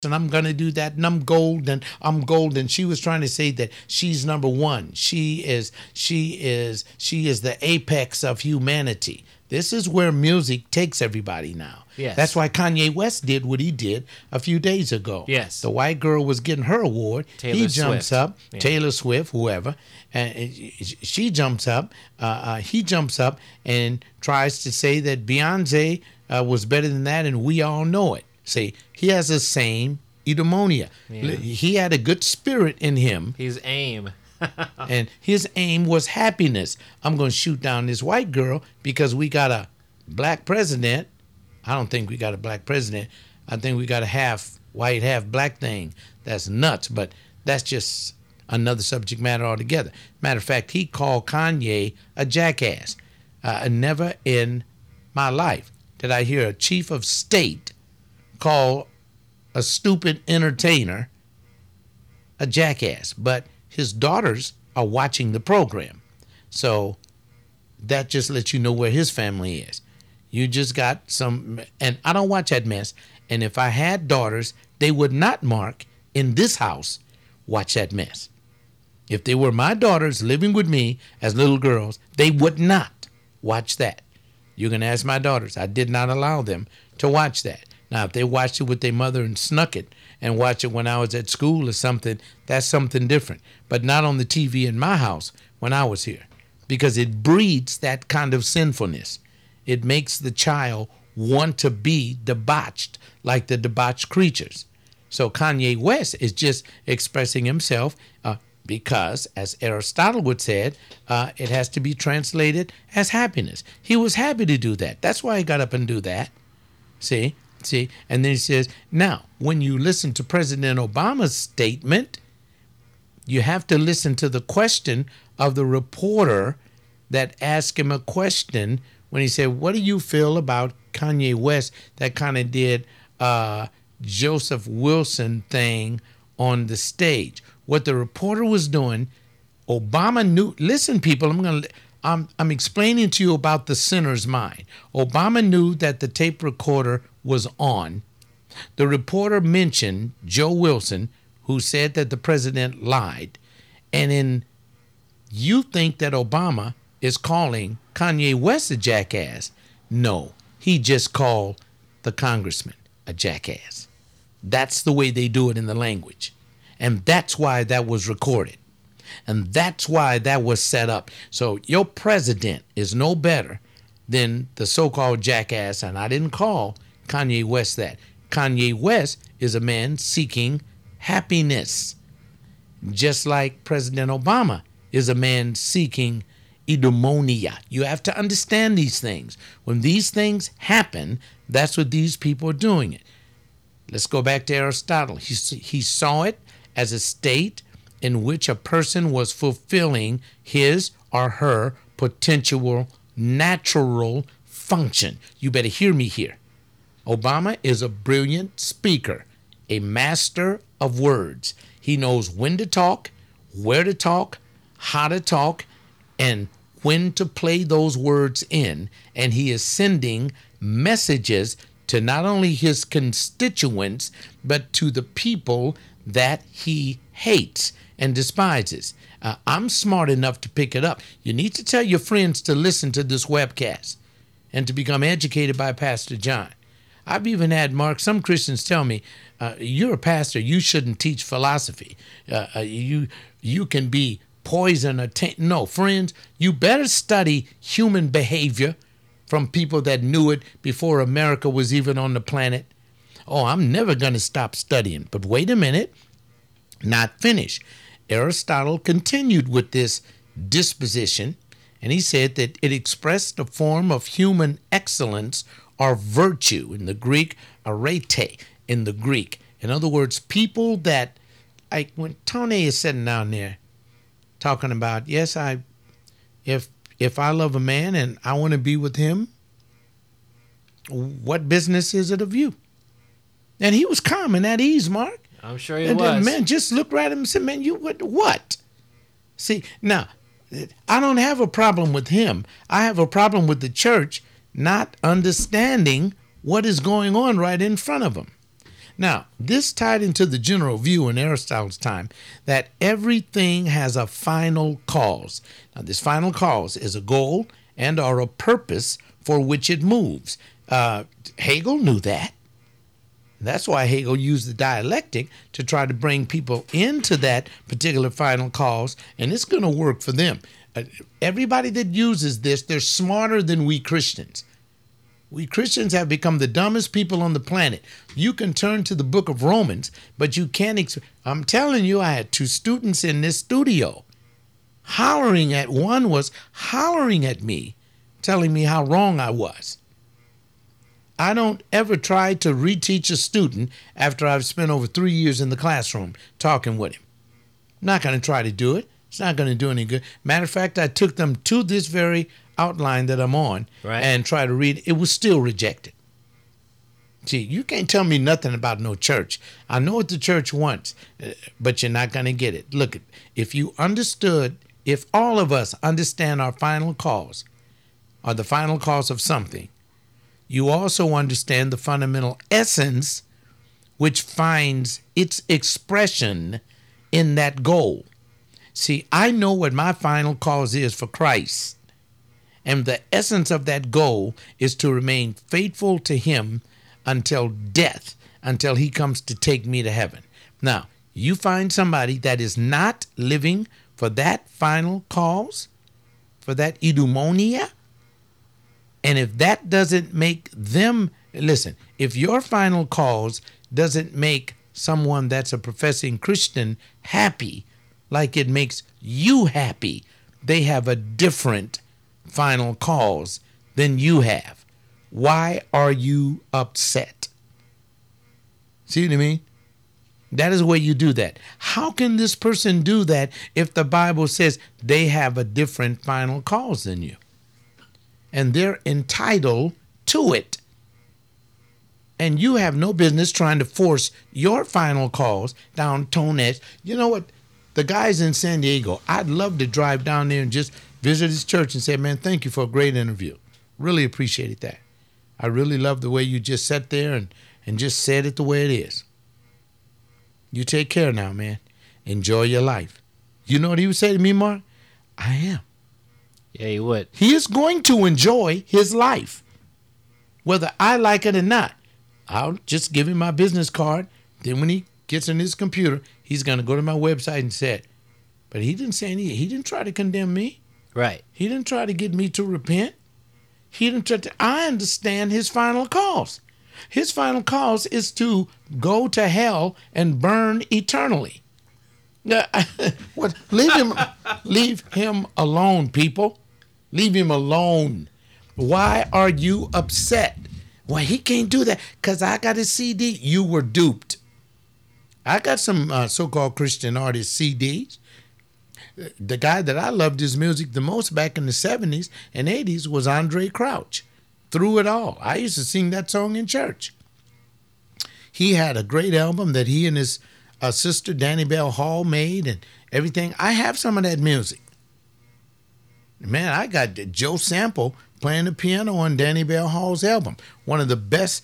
and I'm gonna do that, and I'm golden. She was trying to say that she's number one. She is the apex of humanity. This is where music takes everybody now. Yes. That's why Kanye West did what he did a few days ago. Yes. The white girl was getting her award. Taylor He jumps Swift. up, Yeah. Taylor Swift, whoever, and she jumps up. He jumps up and tries to say that Beyonce was better than that, and we all know it. See, he has the same eudaimonia. Yeah. He had a good spirit in him, He's AIM. and his aim was happiness. I'm going to shoot down this white girl because we got a black president. I don't think we got a black president. I think we got a half white, half black thing. That's nuts, but that's just another subject matter altogether. Matter of fact, he called Kanye a jackass. Never in my life did I hear a chief of state call a stupid entertainer a jackass. But his daughters are watching the program. So that just lets you know where his family is. You just got some, and I don't watch that mess. And if I had daughters, they would not mark in this house, watch that mess. If they were my daughters living with me as little girls, they would not watch that. You can ask my daughters. I did not allow them to watch that. Now, if they watched it with their mother and snuck it and watched it when I was at school or something, that's something different. But not on the TV in my house when I was here, because it breeds that kind of sinfulness. It makes the child want to be debauched like the debauched creatures. So Kanye West is just expressing himself because, as Aristotle would said, it has to be translated as happiness. He was happy to do that. That's why he got up and do that. See, and then he says, now, when you listen to President Obama's statement, you have to listen to the question of the reporter that asked him a question when he said, what do you feel about Kanye West that kind of did Joseph Wilson thing on the stage? What the reporter was doing, Obama knew. Listen, people, I'm explaining to you about the sinner's mind. Obama knew that the tape recorder was on. The reporter mentioned Joe Wilson, who said that the president lied. And you think that Obama is calling Kanye West a jackass. No, he just called the congressman a jackass. That's the way they do it in the language. And that's why that was recorded. And that's why that was set up. So your president is no better than the so-called jackass, and I didn't call Kanye West that. Kanye West is a man seeking happiness, just like President Obama is a man seeking eudaimonia. You have to understand these things. When these things happen, that's what these people are doing it. Let's go back to Aristotle. He saw it as a state in which a person was fulfilling his or her potential natural function. You better hear me here. Obama is a brilliant speaker, a master of words. He knows when to talk, where to talk, how to talk, and when to play those words in. And he is sending messages to not only his constituents, but to the people that he hates and despises. I'm smart enough to pick it up. You need to tell your friends to listen to this webcast and to become educated by Pastor John. I've even had some Christians tell me, you're a pastor, you shouldn't teach philosophy. You can be poison or no, friends, you better study human behavior from people that knew it before America was even on the planet. Oh, I'm never going to stop studying. But wait a minute, not finished. Aristotle continued with this disposition, and he said that it expressed a form of human excellence or virtue, in the Greek, arete, in the Greek. In other words, people that, like when Tony is sitting down there talking about, yes, if I love a man and I want to be with him, what business is it of you? And he was calm and at ease, Mark. I'm sure he and was. Then, man, just looked right at him and said, man, you what? See, now, I don't have a problem with him. I have a problem with the church not understanding what is going on right in front of them. Now, this tied into the general view in Aristotle's time that everything has a final cause. Now, this final cause is a goal and or a purpose for which it moves. Hegel knew that. That's why Hegel used the dialectic to try to bring people into that particular final cause, and it's going to work for them. Everybody that uses this, they're smarter than we Christians. We Christians have become the dumbest people on the planet. You can turn to the book of Romans, but you can't. I'm telling you, I had 2 students in this studio one was hollering at me, telling me how wrong I was. I don't ever try to reteach a student after I've spent over 3 years in the classroom talking with him. I'm not going to try to do it. It's not going to do any good. Matter of fact, I took them to this very outline that I'm on and tried to read. It was still rejected. See, you can't tell me nothing about no church. I know what the church wants, but you're not going to get it. Look, if all of us understand our final cause, or the final cause of something, you also understand the fundamental essence which finds its expression in that goal. See, I know what my final cause is for Christ. And the essence of that goal is to remain faithful to him until death, until he comes to take me to heaven. Now, you find somebody that is not living for that final cause, for that eudaimonia, and if that doesn't make them, listen, if your final cause doesn't make someone that's a professing Christian happy like it makes you happy, they have a different final cause than you have. Why are you upset? See what I mean? That is the way you do that. How can this person do that if the Bible says they have a different final cause than you? And they're entitled to it. And you have no business trying to force your final cause down Tonette's. You know what? The guys in San Diego, I'd love to drive down there and just visit his church and say, man, thank you for a great interview. Really appreciated that. I really love the way you just sat there and just said it the way it is. You take care now, man. Enjoy your life. You know what he would say to me, Mark? I am. Yeah, he would. He is going to enjoy his life, whether I like it or not. I'll just give him my business card. Then when he gets in his computer, he's going to go to my website and say it. But he didn't say anything. He didn't try to condemn me. Right. He didn't try to get me to repent. He didn't try to. I understand his final cause. His final cause is to go to hell and burn eternally. What? Leave him alone, people. Leave him alone. Why are you upset? Well, he can't do that because I got his CD. You were duped. I got some so-called Christian artist CDs. The guy that I loved his music the most back in the 70s and 80s was Andre Crouch. Through It All. I used to sing that song in church. He had a great album that he and his sister Danny Bell Hall made and everything. I have some of that music. Man, I got Joe Sample playing the piano on Danny Bell Hall's album. One of the best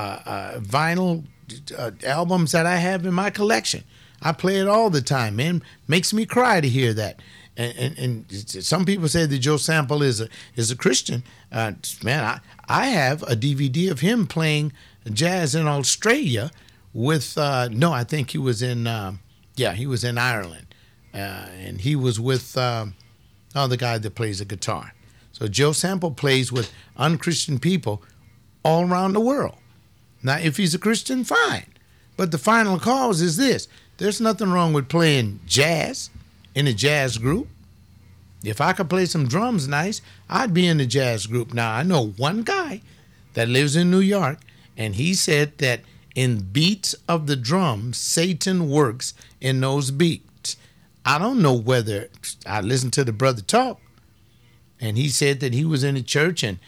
vinyl albums that I have in my collection. I play it all the time, man. Makes me cry to hear that. And some people say that Joe Sample is a Christian. Man, I have a DVD of him playing jazz in Australia with I think he was in he was in Ireland, and he was with the guy that plays the guitar. So Joe Sample plays with unchristian people all around the world. Now, if he's a Christian, fine. But the final cause is this. There's nothing wrong with playing jazz in a jazz group. If I could play some drums nice, I'd be in the jazz group. Now, I know one guy that lives in New York, and he said that in beats of the drums, Satan works in those beats. I don't know whether I listened to the brother talk, and he said that he was in a church and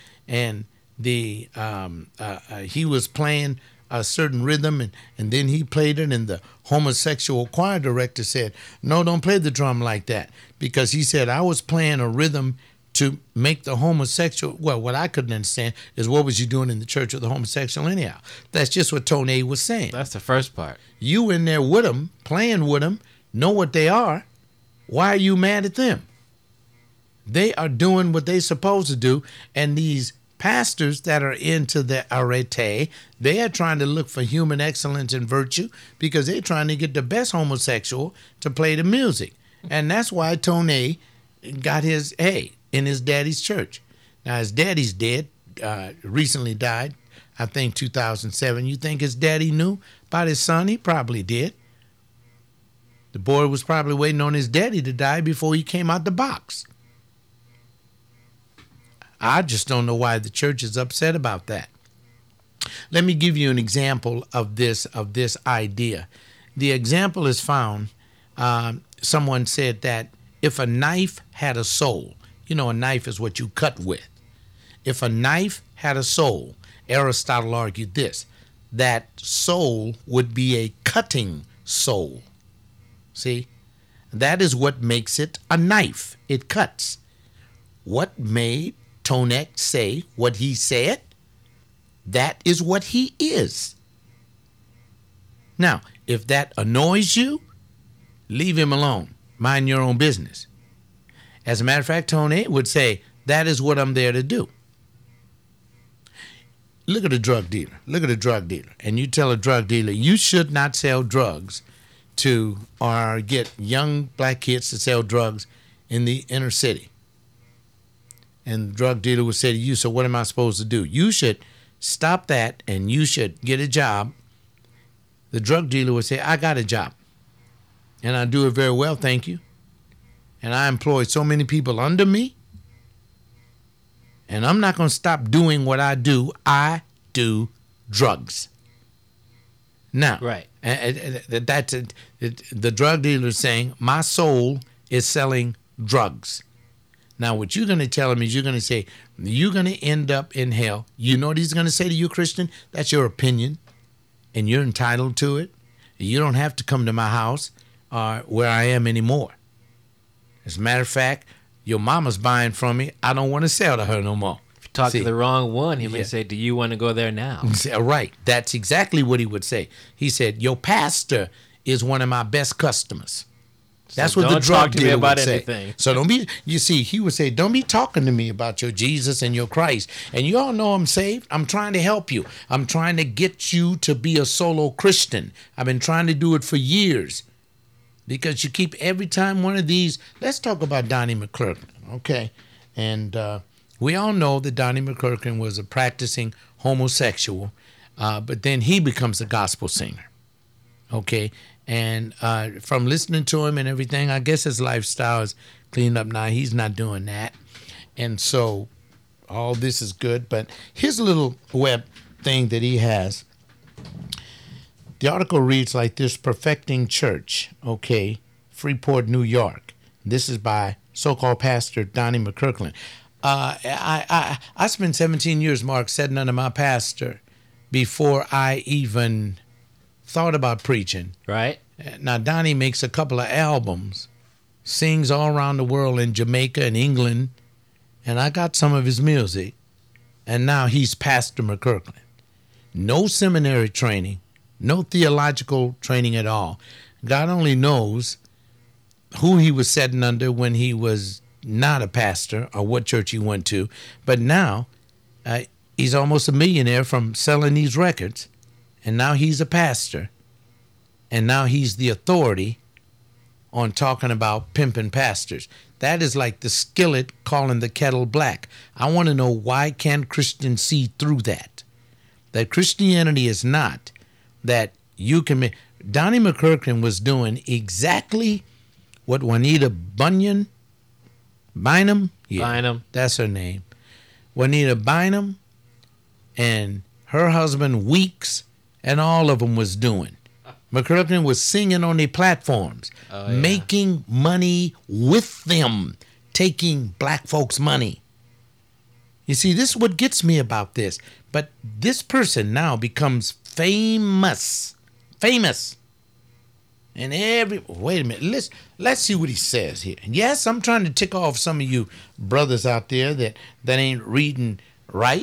he was playing a certain rhythm and then he played it, and the homosexual choir director said, no, don't play the drum like that, because he said I was playing a rhythm to make the homosexual. Well, what I couldn't understand is what was you doing in the church with the homosexual anyhow? That's just what Tony was saying. That's the first part. You in there with them, playing with them, know what they are. Why are you mad at them? They are doing what they're supposed to do, and these pastors that are into the arete, they are trying to look for human excellence and virtue because they're trying to get the best homosexual to play the music. And that's why Tony got his A in his daddy's church. Now, his daddy's dead, recently died, I think 2007. You think his daddy knew about his son? He probably did. The boy was probably waiting on his daddy to die before he came out the box. I just don't know why the church is upset about that. Let me give you an example of this idea. The example is found. Someone said that if a knife had a soul, a knife is what you cut with. If a knife had a soul, Aristotle argued this, that soul would be a cutting soul. See, that is what makes it a knife. It cuts. What made Tonek say what he said? That is what he is. Now, if that annoys you, leave him alone. Mind your own business. As a matter of fact, Tony would say, that is what I'm there to do. Look at a drug dealer. And you tell a drug dealer, you should not sell drugs to or get young black kids to sell drugs in the inner city. And the drug dealer would say to you, so what am I supposed to do? You should stop that and you should get a job. The drug dealer would say, I got a job. And I do it very well, thank you. And I employ so many people under me. And I'm not going to stop doing what I do. I do drugs. Now, right. That's the drug dealer is saying, my soul is selling drugs. Now, what you're going to tell him is you're going to say, you're going to end up in hell. You know what he's going to say to you, Christian? That's your opinion, and you're entitled to it. You don't have to come to my house where I am anymore. As a matter of fact, your mama's buying from me. I don't want to sell to her no more. If you talk to the wrong one, he may say, do you want to go there now? Right. That's exactly what he would say. He said, your pastor is one of my best customers. That's what the drug dealer would say. Anything. So don't be, you see, he would say, don't be talking to me about your Jesus and your Christ. And you all know I'm saved. I'm trying to help you. I'm trying to get you to be a solo Christian. I've been trying to do it for years. Because you keep every time one of these, let's talk about Donnie McClurkin, okay? And we all know that Donnie McClurkin was a practicing homosexual, but then he becomes a gospel singer, okay? And from listening to him and everything, I guess his lifestyle is cleaned up now. He's not doing that. And so all this is good. But here's a little web thing that he has. The article reads like this: Perfecting Church, okay, Freeport, New York. This is by so-called pastor Donnie McClurkin. I spent 17 years, Mark, sitting under my pastor before I even thought about preaching. Right. Now, Donnie makes a couple of albums, sings all around the world in Jamaica and England, and I got some of his music, and now he's Pastor McClurkin. No seminary training, no theological training at all. God only knows who he was sitting under when he was not a pastor or what church he went to, but now he's almost a millionaire from selling these records. And now he's a pastor, and now he's the authority on talking about pimping pastors. That is like the skillet calling the kettle black. I want to know, why can't Christians see through that? That Christianity is not that you can... Donnie McClurkin was doing exactly what Juanita Bynum, Bynum. That's her name. Juanita Bynum and her husband Weeks and all of them was doing. McClurkin was singing on their platforms, making money with them, taking black folks' money. You see, this is what gets me about this. But this person now becomes famous. And And wait a minute, let's see what he says here. Yes, I'm trying to tick off some of you brothers out there that ain't reading right.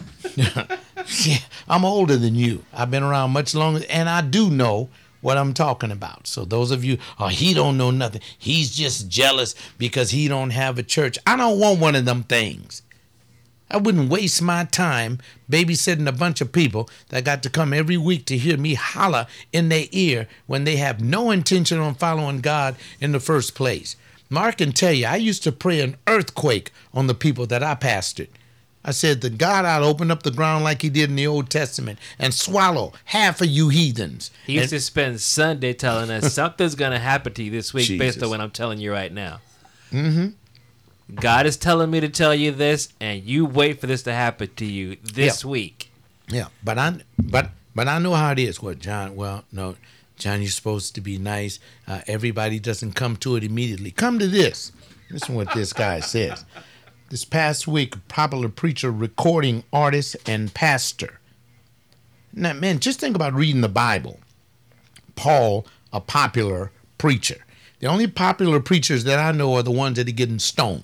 Yeah, I'm older than you. I've been around much longer, and I do know what I'm talking about. So those of you, he don't know nothing. He's just jealous because he don't have a church. I don't want one of them things. I wouldn't waste my time babysitting a bunch of people that got to come every week to hear me holler in their ear when they have no intention on following God in the first place. Mark can tell you, I used to pray an earthquake on the people that I pastored. I said that God ought to open up the ground like he did in the Old Testament and swallow half of you heathens. He used to spend Sunday telling us something's going to happen to you this week Jesus. based on what I'm telling you right now. Mm-hmm. God is telling me to tell you this, and you wait for this to happen to you this week. Yeah, but I know how it is. What, John? Well, no, John, you're supposed to be nice. Everybody doesn't come to it immediately. Come to this. Listen what this guy says. This past week, a popular preacher, recording artist, and pastor. Now, man, just think about reading the Bible. Paul, a popular preacher. The only popular preachers that I know are the ones that are getting stoned.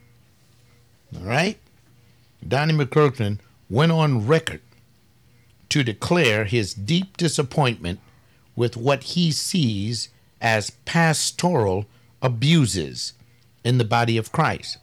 All right? Donnie McClurkin went on record to declare his deep disappointment with what he sees as pastoral abuses in the body of Christ.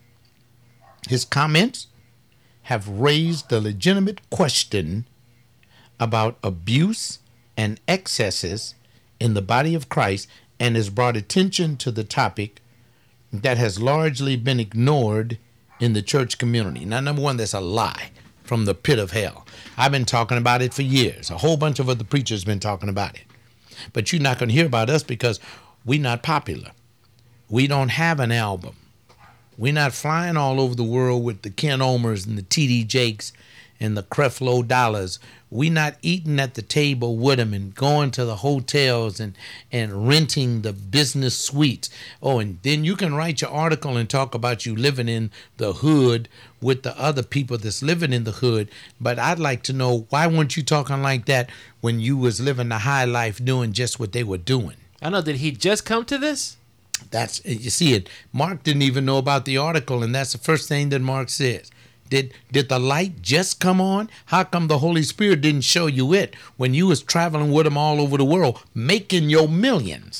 His comments have raised the legitimate question about abuse and excesses in the body of Christ and has brought attention to the topic that has largely been ignored in the church community. Now, number one, that's a lie from the pit of hell. I've been talking about it for years. A whole bunch of other preachers been talking about it. But you're not going to hear about us because we're not popular. We don't have an album. We're not flying all over the world with the Ken Omers and the T.D. Jakes and the Creflo Dollars. We're not eating at the table with them and going to the hotels and renting the business suites. Oh, and then you can write your article and talk about you living in the hood with the other people that's living in the hood. But I'd like to know, why weren't you talking like that when you was living the high life doing just what they were doing? I know. Did he just come to this? That's, you see it. Mark didn't even know about the article, and that's the first thing that Mark says. Did the light just come on? How come the Holy Spirit didn't show you it when you was traveling with him all over the world, making your millions?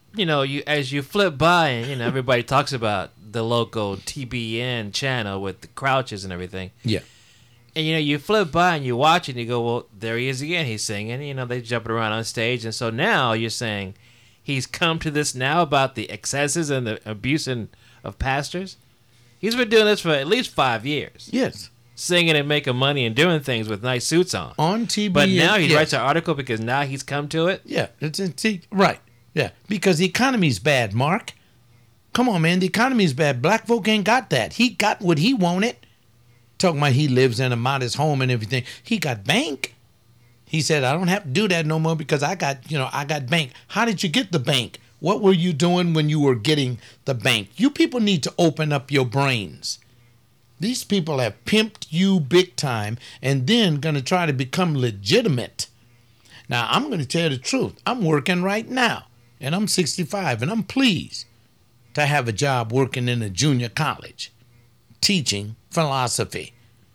As you flip by and, everybody talks about the local TBN channel with the Crouches and everything. Yeah. And, you flip by and you watch it and you go, well, there he is again. He's singing, they jumping around on stage. And so now you're saying he's come to this now about the excesses and the abuse of pastors? He's been doing this for at least 5 years. Yes. Singing and making money and doing things with nice suits on. On TBN. But now he writes an article because now he's come to it? Yeah. Right. Yeah. Because the economy's bad, Mark. Come on, man. The economy's bad. Black folk ain't got that. He got what he wanted. Talking about he lives in a modest home and everything. He got bank. He said, I don't have to do that no more because I got bank. How did you get the bank? What were you doing when you were getting the bank? You people need to open up your brains. These people have pimped you big time and then going to try to become legitimate. Now, I'm going to tell you the truth. I'm working right now, and I'm 65, and I'm pleased to have a job working in a junior college, teaching philosophy.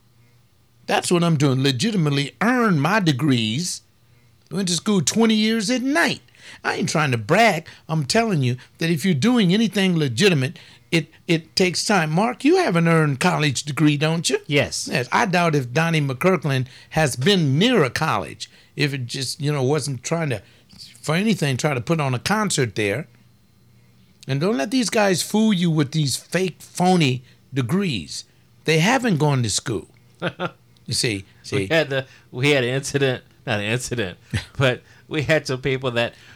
That's what I'm doing, legitimately earn my degrees. Went to school 20 years at night. I ain't trying to brag. I'm telling you that if you're doing anything legitimate, it takes time. Mark, you have an earned college degree, don't you? Yes. I doubt if Donnie McClurkin has been near a college, if it just, wasn't trying to put on a concert there. And don't let these guys fool you with these fake, phony degrees. They haven't gone to school. You see. We had an incident, not an incident, but we had some people that